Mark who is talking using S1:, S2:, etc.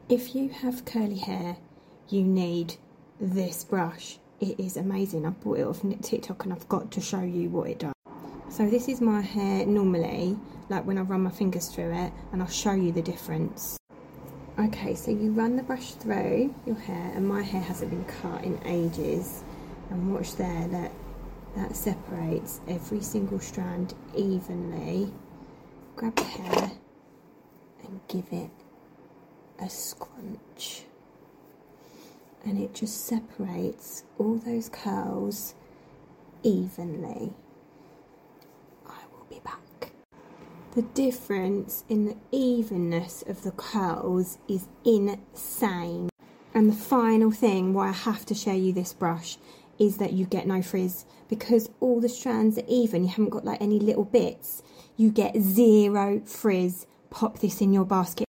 S1: If you have curly hair, you need this brush. It is amazing. I bought it off TikTok and I've got to show you what it does. So this is my hair normally, like when I run my fingers through it, and I'll show you the difference. Okay, so you run the brush through your hair, and my hair hasn't been cut in ages. And watch there, that separates every single strand evenly. Grab the hair and give it a scrunch. And it just separates all those curls evenly. I will be back. The difference in the evenness of the curls is insane. And the final thing why I have to show you this brush is that you get no frizz. Because all the strands are even, you haven't got like any little bits, you get zero frizz. Pop this in your basket.